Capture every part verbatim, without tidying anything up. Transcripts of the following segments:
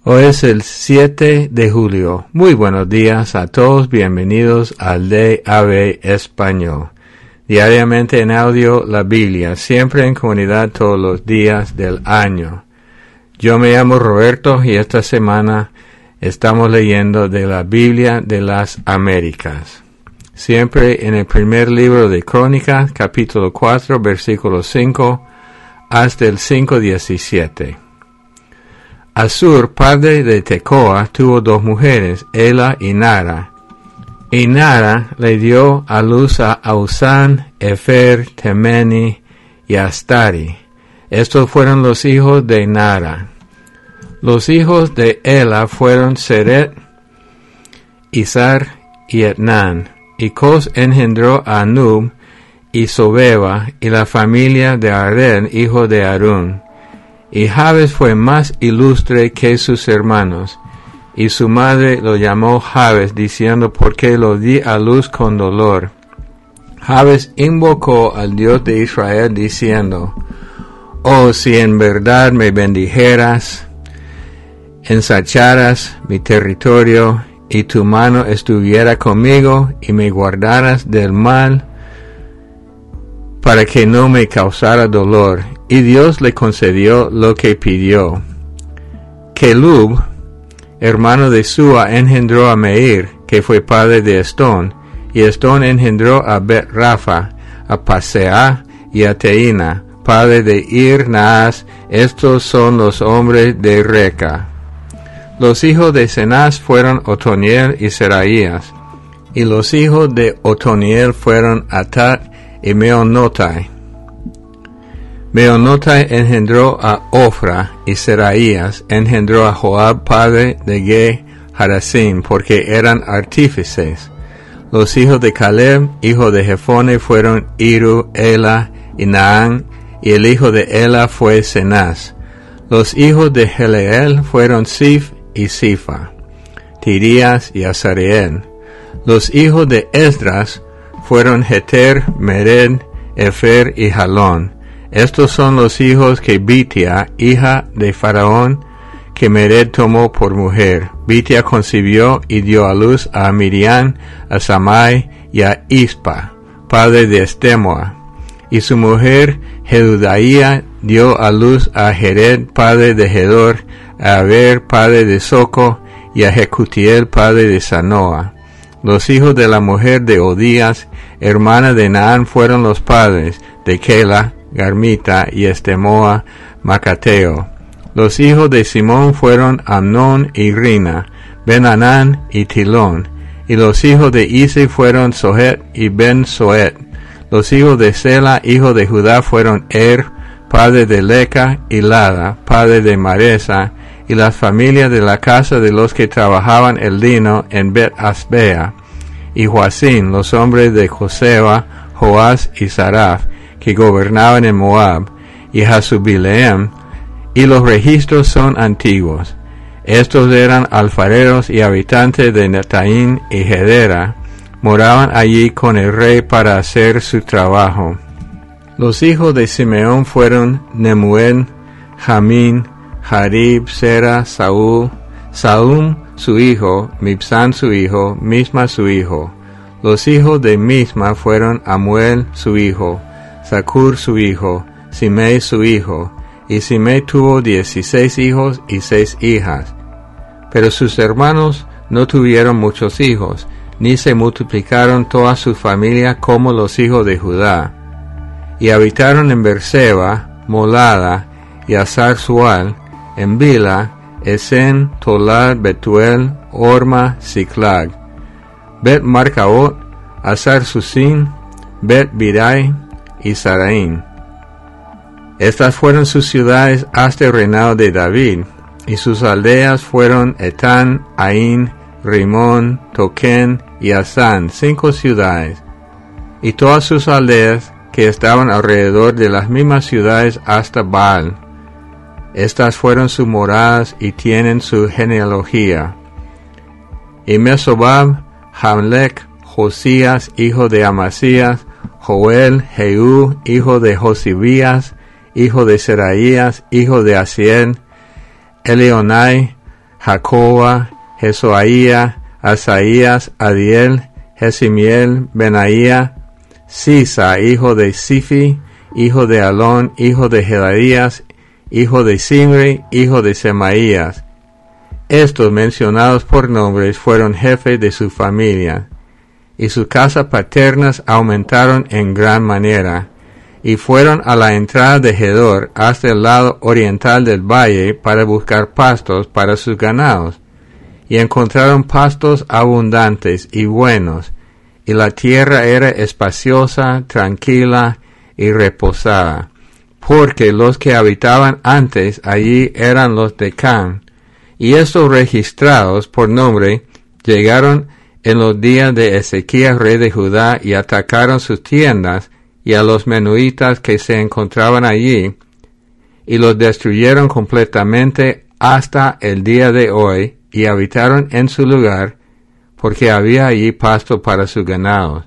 Hoy es el siete de julio. Muy buenos días a todos. Bienvenidos al D A B Español. Diariamente en audio la Biblia, siempre en comunidad todos los días del año. Yo me llamo Roberto y esta semana estamos leyendo de la Biblia de las Américas. Siempre en el primer libro de Crónicas, capítulo cuatro, versículo cinco, hasta el cinco diecisiete. Asur, padre de Tecoa, tuvo dos mujeres, Ela y Nara. Y Nara le dio a luz a Ausán, Efer, Temeni y Astari. Estos fueron los hijos de Nara. Los hijos de Ela fueron Seret, Izar y Etnan. Y Cos engendró a Nub y Sobeba y la familia de Ared, hijo de Harún. Y Jabes fue más ilustre que sus hermanos, y su madre lo llamó Jabes, diciendo, porque lo di a luz con dolor. Jabes invocó al Dios de Israel, diciendo, oh, si en verdad me bendijeras, ensancharas mi territorio, y tu mano estuviera conmigo, y me guardaras del mal, para que no me causara dolor. Y Dios le concedió lo que pidió. Kelub, hermano de Sua, engendró a Meir, que fue padre de Estón, y Estón engendró a Bet Rafa, a Pasea y a Teina, padre de Ir Naas. Estos son los hombres de Reca. Los hijos de Cenaz fueron Otoniel y Seraías, y los hijos de Otoniel fueron Atat y Meonotai. Meonotai engendró a Ofra, y Seraías engendró a Joab, padre de Ge Harasim, porque eran artífices. Los hijos de Caleb, hijo de Jefone, fueron Iru, Ela y Naán, y el hijo de Ela fue Cenaz. Los hijos de Heleel fueron Sif y Sifa, Tirías y Azareel. Los hijos de Esdras fueron Jeter, Mered, Efer y Jalón. Estos son los hijos que Bitia, hija de Faraón, que Mered tomó por mujer. Bitia concibió y dio a luz a Miriam, a Samai y a Ispa, padre de Estemoa. Y su mujer Jedudaía dio a luz a Jered, padre de Gedor, a Aber, padre de Soco, y a Jecutiel, padre de Sanoa. Los hijos de la mujer de Odías, hermana de Naán, fueron los padres de Kela, Garmita y Estemoa, Macateo. Los hijos de Simón fueron Amnón y Rina, Ben-Anán y Tilón. Y los hijos de Isi fueron Sohet y Ben-Soet. Los hijos de Sela, hijo de Judá, fueron Er, padre de Leca, y Lada, padre de Maresa, y las familias de la casa de los que trabajaban el lino en Bet-Asbea, y Joacín, los hombres de Joseba, Joás y Saraf, que gobernaban en Moab, y Jasubileem, y los registros son antiguos. Estos eran alfareros y habitantes de Netaín y Gedera, moraban allí con el rey para hacer su trabajo. Los hijos de Simeón fueron Nemuel, Jamín, Jarib, Sera, Saúl, Saúl su hijo, Mibsán su hijo, Misma su hijo. Los hijos de Misma fueron Amuel su hijo, Zacur su hijo, Simei su hijo, y Simei tuvo dieciséis hijos y seis hijas. Pero sus hermanos no tuvieron muchos hijos, ni se multiplicaron toda su familia como los hijos de Judá. Y habitaron en Berseba, Molada, y Azar-Sual, en Bila, Esen, Tolad, Betuel, Orma, Ziklag, Bet-Marcaot, Azar-Susim, Bet-Bidai y Saraín. Estas fueron sus ciudades hasta el reinado de David, y sus aldeas fueron Etán, Ain, Rimón, Toquén y Asán, cinco ciudades, y todas sus aldeas que estaban alrededor de las mismas ciudades hasta Baal. Estas fueron sus moradas y tienen su genealogía. Y Mesobab, Jamlec, Josías, hijo de Amasías, Joel, Jehú, hijo de Josibías, hijo de Seraías, hijo de Asiel, Elionai, Jacoba, Jesoaía, Asaías, Adiel, Jesimiel, Benaía, Sisa, hijo de Sifi, hijo de Alón, hijo de Jedaías, hijo de Simri, hijo de Semaías. Estos mencionados por nombres fueron jefes de su familia, y sus casas paternas aumentaron en gran manera, y fueron a la entrada de Gedor hasta el lado oriental del valle para buscar pastos para sus ganados, y encontraron pastos abundantes y buenos, y la tierra era espaciosa, tranquila y reposada, porque los que habitaban antes allí eran los de Can, y estos registrados por nombre llegaron en los días de Ezequías rey de Judá y atacaron sus tiendas y a los menuitas que se encontraban allí, y los destruyeron completamente hasta el día de hoy, y habitaron en su lugar, porque había allí pasto para sus ganados.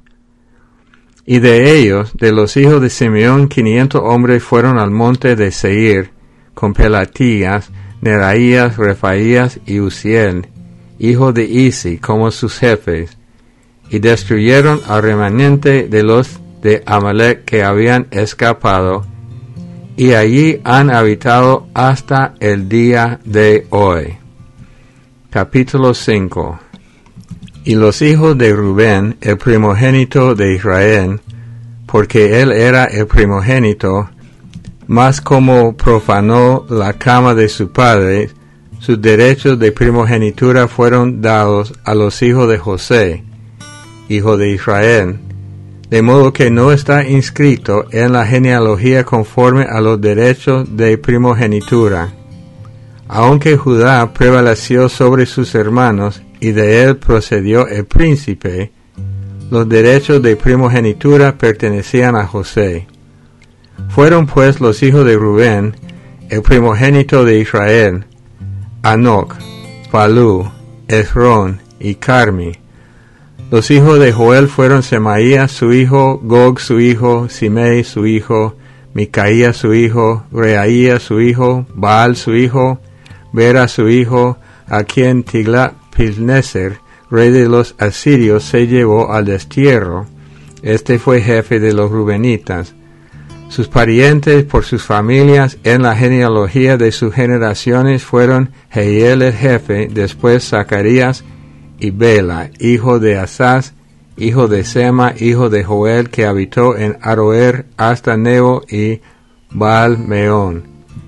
Y de ellos, de los hijos de Simeón, quinientos hombres fueron al monte de Seir, con Pelatías, Neraías, Refaías y Uziel, hijo de Isi, como sus jefes, y destruyeron al remanente de los de Amalek que habían escapado, y allí han habitado hasta el día de hoy. Capítulo cinco. Y los hijos de Rubén, el primogénito de Israel, porque él era el primogénito, mas como profanó la cama de su padre, sus derechos de primogenitura fueron dados a los hijos de José, hijo de Israel, de modo que no está inscrito en la genealogía conforme a los derechos de primogenitura. Aunque Judá prevaleció sobre sus hermanos y de él procedió el príncipe, los derechos de primogenitura pertenecían a José. Fueron pues los hijos de Rubén, el primogénito de Israel, Anoc, Palú, Esrón y Carmi. Los hijos de Joel fueron Semaías su hijo, Gog su hijo, Simei su hijo, Micaía su hijo, Reaía su hijo, Baal su hijo, Bera su hijo, a quien Tiglat-Pilneser, rey de los asirios, se llevó al destierro. Este fue jefe de los rubenitas. Sus parientes por sus familias en la genealogía de sus generaciones fueron Jehiel el jefe, después Zacarías y Bela, hijo de Asaz, hijo de Sema, hijo de Joel, que habitó en Aroer hasta Nebo y Baal-Meón.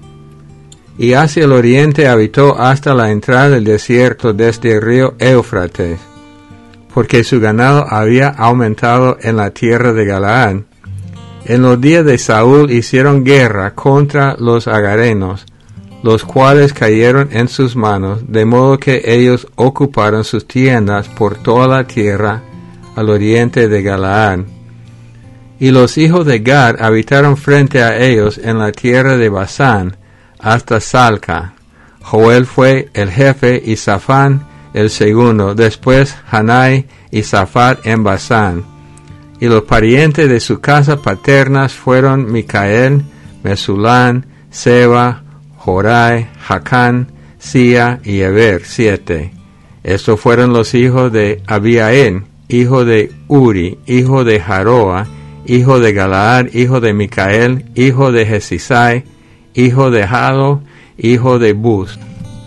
Y hacia el oriente habitó hasta la entrada del desierto desde el río Éufrates, porque su ganado había aumentado en la tierra de Galaad. En los días de Saúl hicieron guerra contra los agarenos, los cuales cayeron en sus manos, de modo que ellos ocuparon sus tiendas por toda la tierra al oriente de Galaad. Y los hijos de Gad habitaron frente a ellos en la tierra de Basán, hasta Salca. Joel fue el jefe y Safán el segundo, después Hanai y Safat en Basán. Y los parientes de su casa paternas fueron Micael, Mesulán, Seba, Jorai, Jacán, Sia y Eber, siete. Estos fueron los hijos de Abiael, hijo de Uri, hijo de Jaroa, hijo de Galaad, hijo de Micael, hijo de Jesisai, hijo de Jado, hijo de Bus.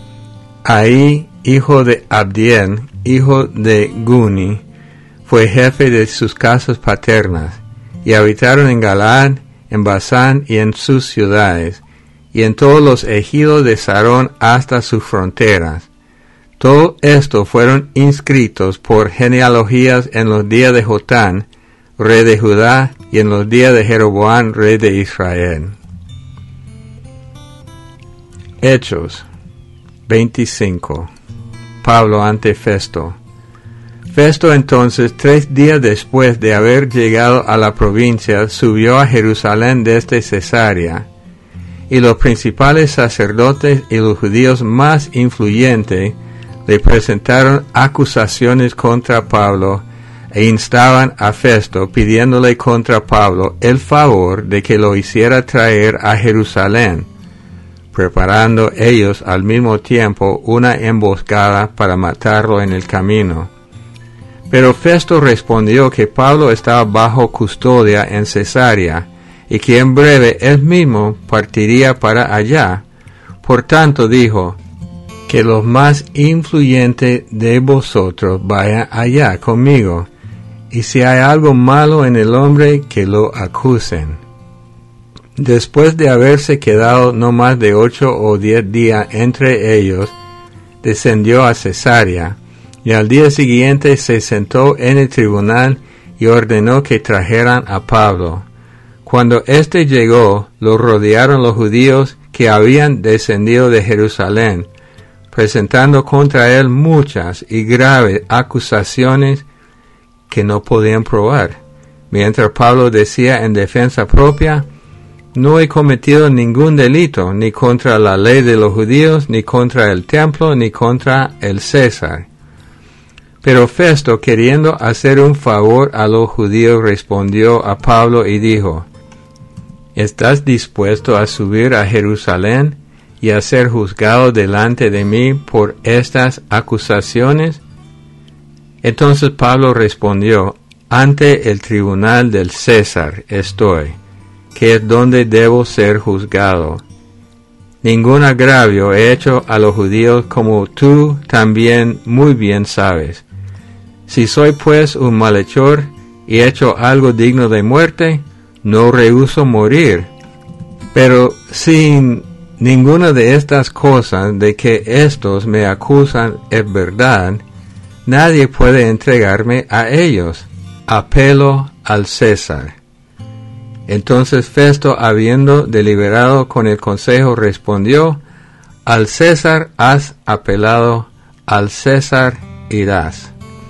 Ahí, hijo de Abdiel, hijo de Guni, fue jefe de sus casas paternas, y habitaron en Galaad, en Basán y en sus ciudades, y en todos los ejidos de Sarón hasta sus fronteras. Todo esto fueron inscritos por genealogías en los días de Jotán, rey de Judá, y en los días de Jeroboam, rey de Israel. Hechos veinticinco. Pablo ante Festo. Festo entonces, tres días después de haber llegado a la provincia, subió a Jerusalén desde Cesarea, y los principales sacerdotes y los judíos más influyentes le presentaron acusaciones contra Pablo e instaban a Festo, pidiéndole contra Pablo el favor de que lo hiciera traer a Jerusalén, preparando ellos al mismo tiempo una emboscada para matarlo en el camino. Pero Festo respondió que Pablo estaba bajo custodia en Cesarea, y que en breve él mismo partiría para allá. Por tanto dijo, que los más influyentes de vosotros vayan allá conmigo, y si hay algo malo en el hombre, que lo acusen. Después de haberse quedado no más de ocho o diez días entre ellos, descendió a Cesarea, y al día siguiente se sentó en el tribunal y ordenó que trajeran a Pablo. Cuando éste llegó, lo rodearon los judíos que habían descendido de Jerusalén, presentando contra él muchas y graves acusaciones que no podían probar. Mientras Pablo decía en defensa propia, no he cometido ningún delito, ni contra la ley de los judíos, ni contra el templo, ni contra el César. Pero Festo, queriendo hacer un favor a los judíos, respondió a Pablo y dijo, ¿estás dispuesto a subir a Jerusalén y a ser juzgado delante de mí por estas acusaciones? Entonces Pablo respondió, ante el tribunal del César estoy, que es donde debo ser juzgado. Ningún agravio he hecho a los judíos, como tú también muy bien sabes. Si soy pues un malhechor y he hecho algo digno de muerte, no rehúso morir. Pero sin ninguna de estas cosas de que éstos me acusan es verdad, nadie puede entregarme a ellos. Apelo al César. Entonces Festo, habiendo deliberado con el consejo, respondió, al César has apelado, al César irás.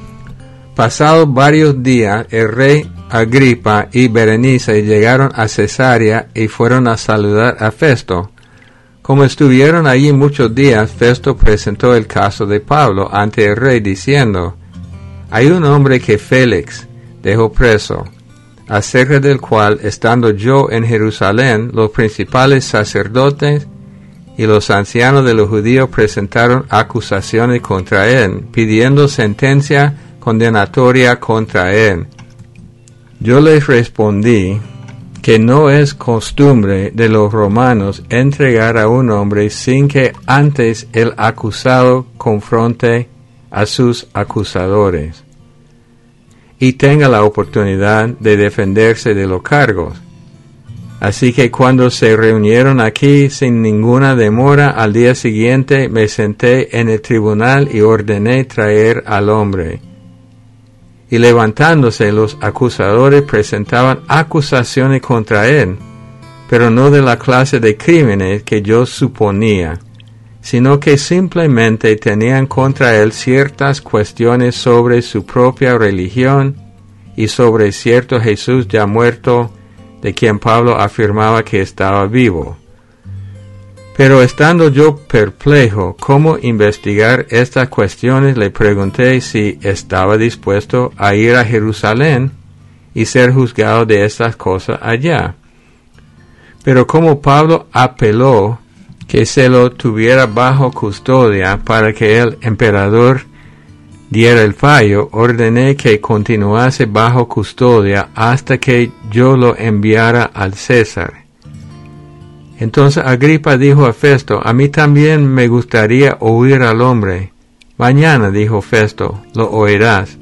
Pasados varios días, el rey Agripa y Berenice llegaron a Cesarea y fueron a saludar a Festo. Como estuvieron allí muchos días, Festo presentó el caso de Pablo ante el rey, diciendo, hay un hombre que Félix dejó preso, acerca del cual, estando yo en Jerusalén, los principales sacerdotes y los ancianos de los judíos presentaron acusaciones contra él, pidiendo sentencia condenatoria contra él. Yo les respondí que no es costumbre de los romanos entregar a un hombre sin que antes el acusado confronte a sus acusadores y tenga la oportunidad de defenderse de los cargos. Así que cuando se reunieron aquí sin ninguna demora, al día siguiente me senté en el tribunal y ordené traer al hombre. Y levantándose los acusadores presentaban acusaciones contra él, pero no de la clase de crímenes que yo suponía, sino que simplemente tenían contra él ciertas cuestiones sobre su propia religión y sobre cierto Jesús ya muerto, de quien Pablo afirmaba que estaba vivo. Pero estando yo perplejo cómo investigar estas cuestiones, le pregunté si estaba dispuesto a ir a Jerusalén y ser juzgado de estas cosas allá. Pero como Pablo apeló que se lo tuviera bajo custodia para que el emperador diera el fallo, ordené que continuase bajo custodia hasta que yo lo enviara al César. Entonces Agripa dijo a Festo, a mí también me gustaría oír al hombre. Mañana, dijo Festo, lo oirás.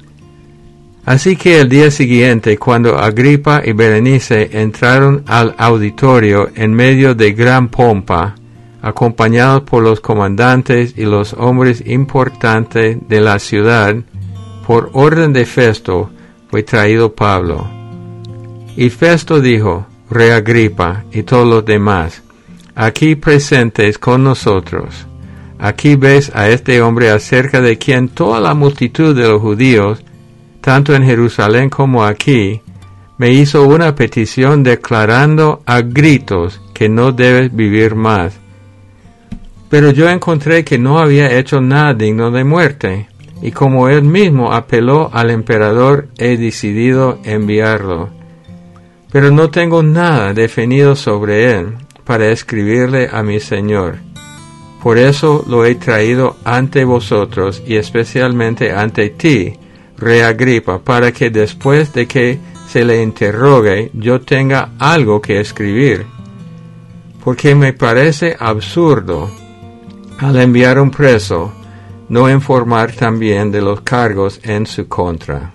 Así que el día siguiente, cuando Agripa y Berenice entraron al auditorio en medio de gran pompa, acompañados por los comandantes y los hombres importantes de la ciudad, por orden de Festo fue traído Pablo. Y Festo dijo, Rey Agripa y todos los demás, aquí presentes con nosotros, aquí ves a este hombre acerca de quien toda la multitud de los judíos, tanto en Jerusalén como aquí, me hizo una petición declarando a gritos que no debes vivir más. Pero yo encontré que no había hecho nada digno de muerte, y como él mismo apeló al emperador, he decidido enviarlo. Pero no tengo nada definido sobre él, para escribirle a mi Señor. Por eso lo he traído ante vosotros y especialmente ante ti, Rey Agripa, para que después de que se le interrogue yo tenga algo que escribir. Porque me parece absurdo, al enviar un preso, no informar también de los cargos en su contra.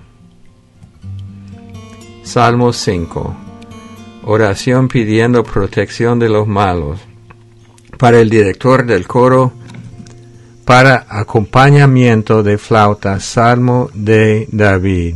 Salmo cinco. Oración pidiendo protección de los malos. Para el director del coro, para acompañamiento de flauta, Salmo de David.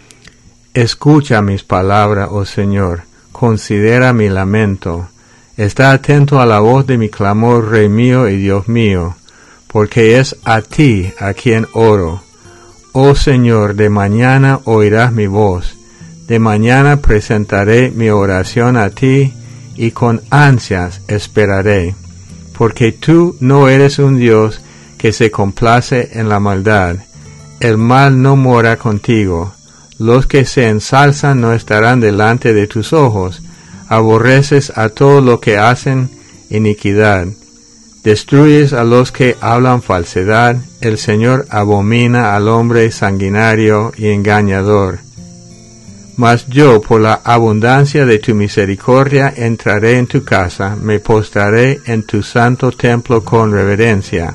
Escucha mis palabras, oh Señor, considera mi lamento. Está atento a la voz de mi clamor, Rey mío y Dios mío, porque es a ti a quien oro. Oh Señor, de mañana oirás mi voz. De mañana presentaré mi oración a ti y con ansias esperaré. Porque tú no eres un Dios que se complace en la maldad. El mal no mora contigo. Los que se ensalzan no estarán delante de tus ojos. Aborreces a todos los que hacen iniquidad. Destruyes a los que hablan falsedad. El Señor abomina al hombre sanguinario y engañador. Mas yo, por la abundancia de tu misericordia, entraré en tu casa, me postraré en tu santo templo con reverencia.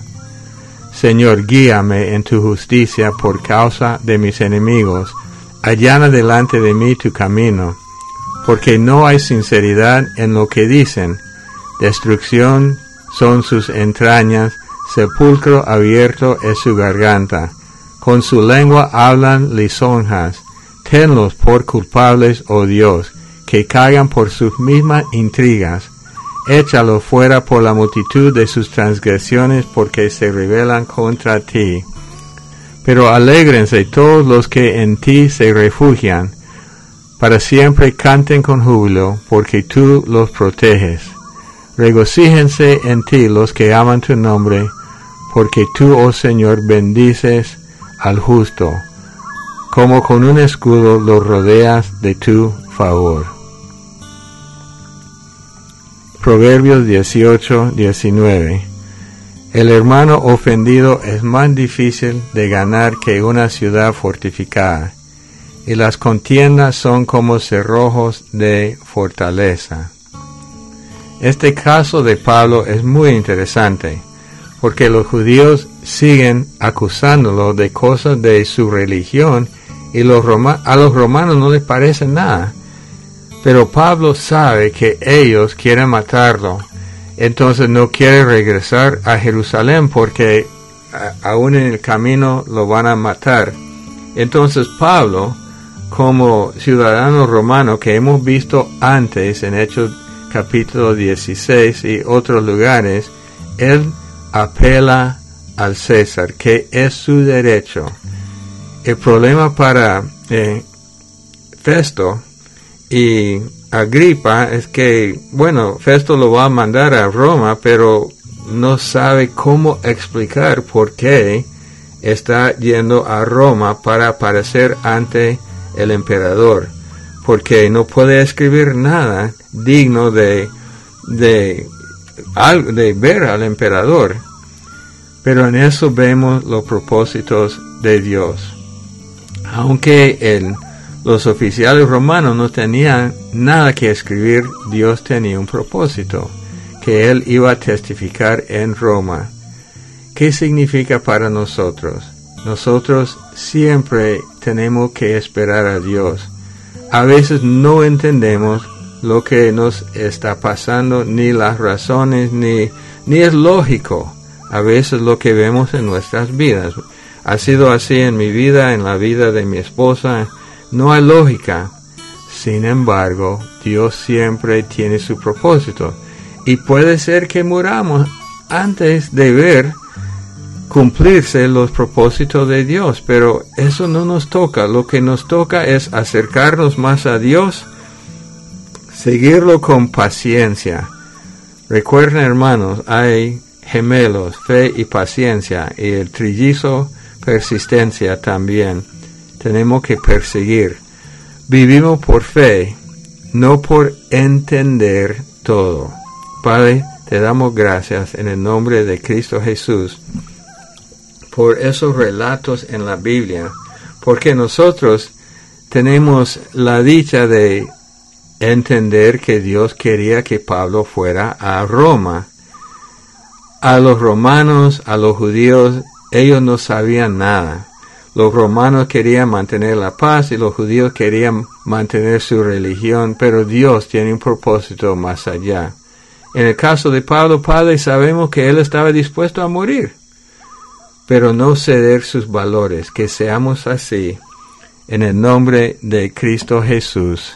Señor, guíame en tu justicia por causa de mis enemigos. Allana delante de mí tu camino, porque no hay sinceridad en lo que dicen. Destrucción son sus entrañas, sepulcro abierto es su garganta. Con su lengua hablan lisonjas. Tenlos por culpables, oh Dios, que caigan por sus mismas intrigas. Échalos fuera por la multitud de sus transgresiones, porque se rebelan contra ti. Pero alégrense todos los que en ti se refugian. Para siempre canten con júbilo, porque tú los proteges. Regocíjense en ti los que aman tu nombre, porque tú, oh Señor, bendices al justo. Como con un escudo lo rodeas de tu favor. Proverbios dieciocho, diecinueve. El hermano ofendido es más difícil de ganar que una ciudad fortificada, y las contiendas son como cerrojos de fortaleza. Este caso de Pablo es muy interesante, porque los judíos siguen acusándolo de cosas de su religión, y los roma- a los romanos no les parece nada. Pero Pablo sabe que ellos quieren matarlo, entonces no quiere regresar a Jerusalén porque a- aún en el camino lo van a matar. Entonces Pablo, como ciudadano romano que hemos visto antes en Hechos capítulo dieciséis y otros lugares, él apela al César, que es su derecho. El problema para eh, Festo y Agripa es que, bueno, Festo lo va a mandar a Roma, pero no sabe cómo explicar por qué está yendo a Roma para aparecer ante el emperador, porque no puede escribir nada digno de, de, de ver al emperador. Pero en eso vemos los propósitos de Dios. Aunque el, los oficiales romanos no tenían nada que escribir, Dios tenía un propósito, que Él iba a testificar en Roma. ¿Qué significa para nosotros? Nosotros siempre tenemos que esperar a Dios. A veces no entendemos lo que nos está pasando, ni las razones, ni, ni es lógico a veces lo que vemos en nuestras vidas. Ha sido así en mi vida, en la vida de mi esposa. No hay lógica. Sin embargo, Dios siempre tiene su propósito. Y puede ser que muramos antes de ver cumplirse los propósitos de Dios. Pero eso no nos toca. Lo que nos toca es acercarnos más a Dios, seguirlo con paciencia. Recuerden, hermanos, hay gemelos, fe y paciencia, y el trillizo, persistencia también. Tenemos que perseguir. Vivimos por fe, no por entender todo. Padre, te damos gracias en el nombre de Cristo Jesús por esos relatos en la Biblia, porque nosotros tenemos la dicha de entender que Dios quería que Pablo fuera a Roma. A los romanos, a los judíos, ellos no sabían nada. Los romanos querían mantener la paz y los judíos querían mantener su religión, pero Dios tiene un propósito más allá. En el caso de Pablo, Padre, sabemos que él estaba dispuesto a morir, pero no ceder sus valores. Que seamos así, en el nombre de Cristo Jesús.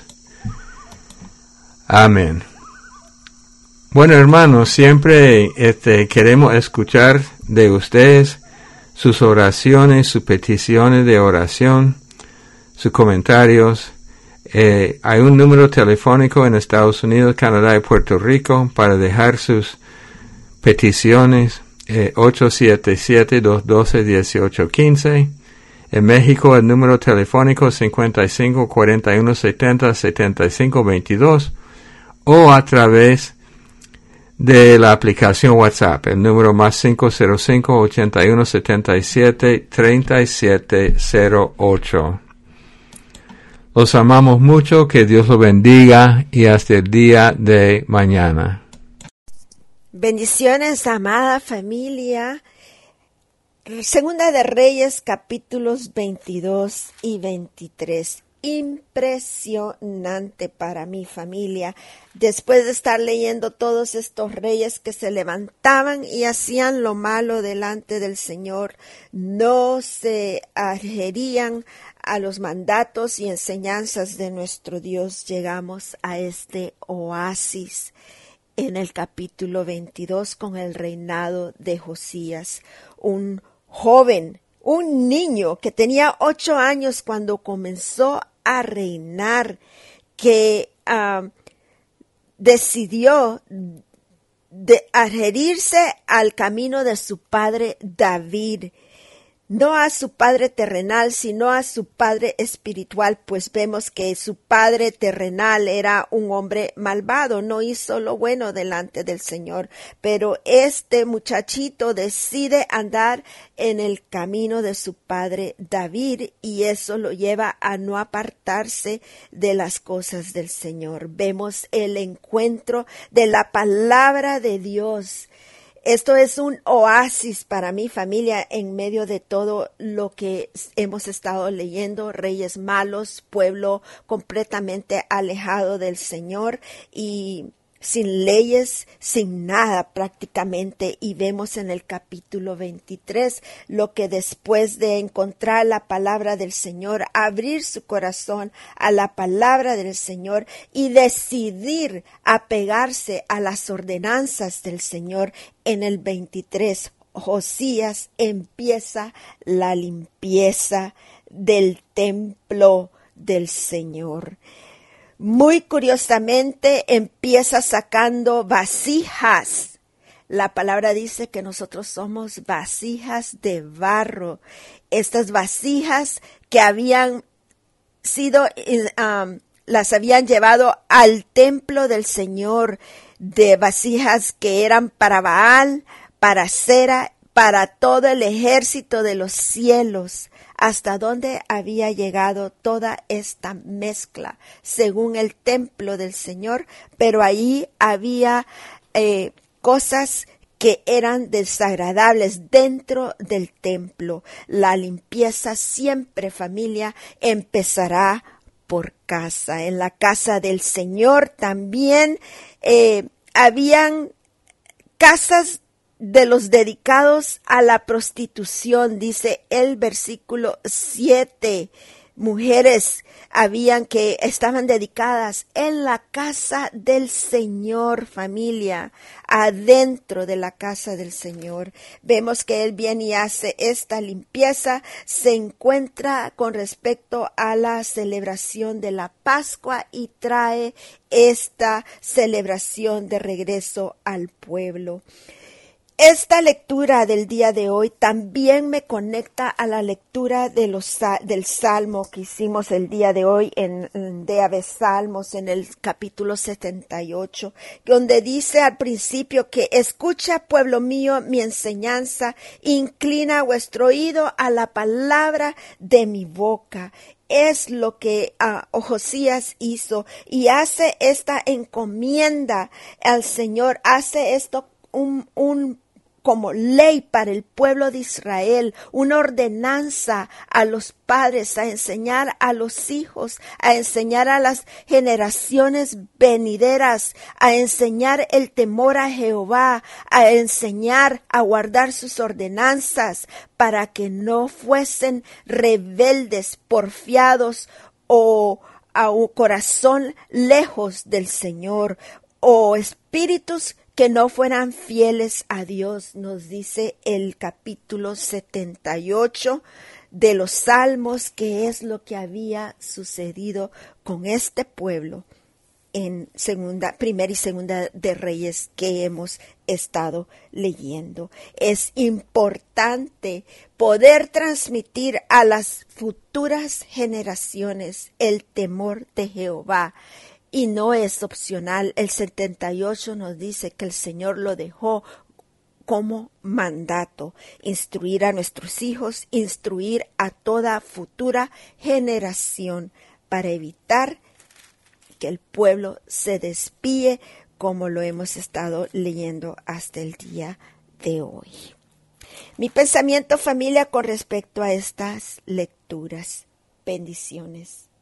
Amén. Bueno, hermanos, siempre este, queremos escuchar de ustedes sus oraciones, sus peticiones de oración, sus comentarios. Eh, hay un número telefónico en Estados Unidos, Canadá y Puerto Rico para dejar sus peticiones. Eh, ocho siete siete, dos uno dos, uno ocho uno cinco. En México el número telefónico cincuenta y cinco, cuarenta y uno, setenta, setenta y cinco, veintidós o a través de la aplicación WhatsApp, el número más cinco cero cinco, ochenta y uno, setenta y siete, treinta y siete cero ocho. Los amamos mucho, que Dios los bendiga y hasta el día de mañana. Bendiciones, amada familia. Segunda de Reyes, capítulos veintidós y veintitrés. Impresionante para mi familia. Después de estar leyendo todos estos reyes que se levantaban y hacían lo malo delante del Señor, no se adherían a los mandatos y enseñanzas de nuestro Dios, llegamos a este oasis en el capítulo veintidós con el reinado de Josías, un joven, un niño que tenía ocho años cuando comenzó a reinar, que uh, decidió de adherirse al camino de su padre David, no a su padre terrenal, sino a su padre espiritual, pues vemos que su padre terrenal era un hombre malvado, no hizo lo bueno delante del Señor, pero este muchachito decide andar en el camino de su padre David y eso lo lleva a no apartarse de las cosas del Señor. Vemos el encuentro de la palabra de Dios. Esto es un oasis para mi familia en medio de todo lo que hemos estado leyendo, reyes malos, pueblo completamente alejado del Señor y sin leyes, sin nada prácticamente. Y vemos en el capítulo veintitrés lo que después de encontrar la palabra del Señor, abrir su corazón a la palabra del Señor y decidir apegarse a las ordenanzas del Señor, en el veintitrés Josías empieza la limpieza del templo del Señor. Muy curiosamente empieza sacando vasijas. La palabra dice que nosotros somos vasijas de barro. Estas vasijas que habían sido, um, las habían llevado al templo del Señor, de vasijas que eran para Baal, para Cera, para todo el ejército de los cielos. Hasta dónde había llegado toda esta mezcla según el templo del Señor, pero ahí había eh, cosas que eran desagradables dentro del templo. La limpieza siempre, familia, empezará por casa. En la casa del Señor también eh, habían casas de los dedicados a la prostitución, dice el versículo siete. Mujeres habían que estaban dedicadas en la casa del Señor, familia, adentro de la casa del Señor. Vemos que Él viene y hace esta limpieza. Se encuentra con respecto a la celebración de la Pascua y trae esta celebración de regreso al pueblo. Esta lectura del día de hoy también me conecta a la lectura de los, del Salmo que hicimos el día de hoy en, en de Ave Salmos en el capítulo setenta y ocho, donde dice al principio que escucha, pueblo mío, mi enseñanza, inclina vuestro oído a la palabra de mi boca. Es lo que uh, Josías hizo y hace esta encomienda al Señor, hace esto un, un como ley para el pueblo de Israel, una ordenanza a los padres, a enseñar a los hijos, a enseñar a las generaciones venideras, a enseñar el temor a Jehová, a enseñar a guardar sus ordenanzas para que no fuesen rebeldes, porfiados o a un corazón lejos del Señor o espíritus que no fueran fieles a Dios, nos dice el capítulo setenta y ocho de los Salmos, que es lo que había sucedido con este pueblo en segunda, primera y segunda de Reyes que hemos estado leyendo. Es importante poder transmitir a las futuras generaciones el temor de Jehová. Y no es opcional. El setenta y ocho nos dice que el Señor lo dejó como mandato. Instruir a nuestros hijos, instruir a toda futura generación para evitar que el pueblo se desvíe como lo hemos estado leyendo hasta el día de hoy. Mi pensamiento, familia, con respecto a estas lecturas. Bendiciones.